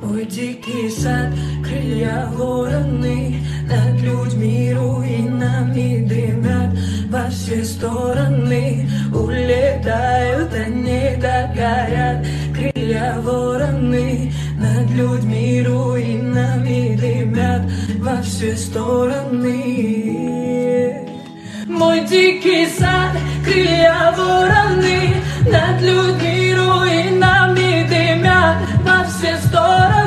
Мой дикий сад, крылья вороны, над людьми руинами дымят во все стороны. Улетают, они догорят, крылья вороны, над людьми руинами дымят во все стороны. Мой дикий сад, крылья вороны, над людьми руинами дымят во все стороны.